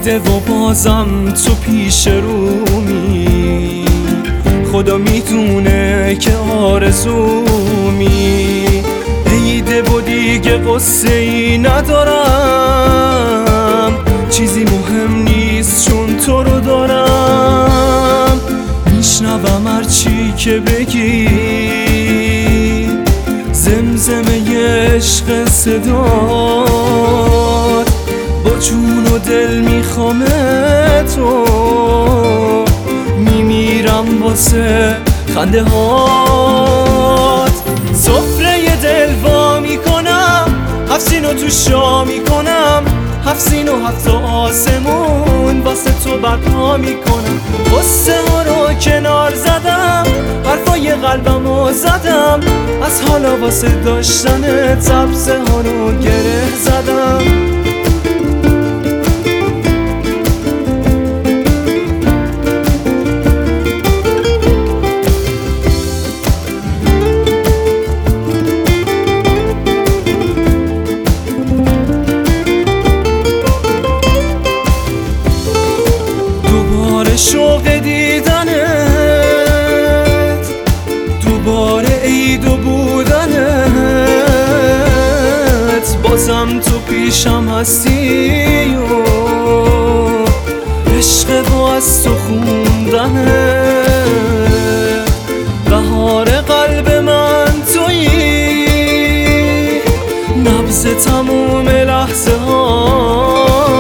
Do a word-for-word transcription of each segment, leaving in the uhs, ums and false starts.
رسیده و بازم تو پیش رومی، خدا میدونه که آرزومی. عیده و دیگه قصه ای ندارم، چیزی مهم نیست چون تو رو دارم. میشنوم هر چی که بگی، زمزمه عشق صدات، با جون و دل میخوام تو، میمیرم واسه خنده هات. سفره دل وا میکنم، هفت سین و تو شا میکنم، هفت سین و هفت آسمون واسه تو برپا میکنم. قصه ها رو کنار زدم، حرفای قلبم رو زدم، از حالا واسه داشتن تبسه ها رو گره زدم. شوق دیدنت، دوباره عید و بودنت، بازم تو پیشم هستی و عشق و از تو خوندنت. بهار قلب من تویی، نبض تموم لحظه ها،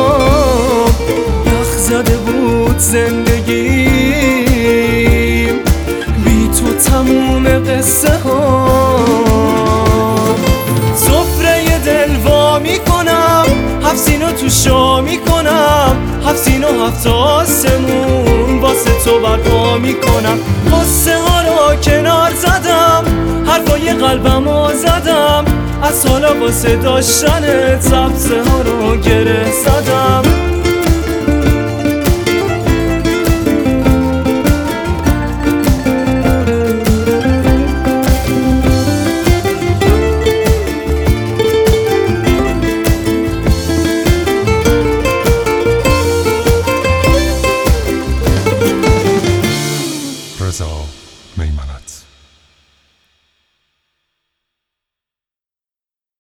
یخ زده بود زندگیم، بی تو تموم قصه ها. سفره دل وا میکنم، هفت سین و تو شا میکنم، هفت سین و هفت آسمون واسه تو برپا میکنم. قصه ها رو کنار زدم، حرفای قلبم رو زدم، از حالا واسه داشتن سبزه ها رو گره زدم.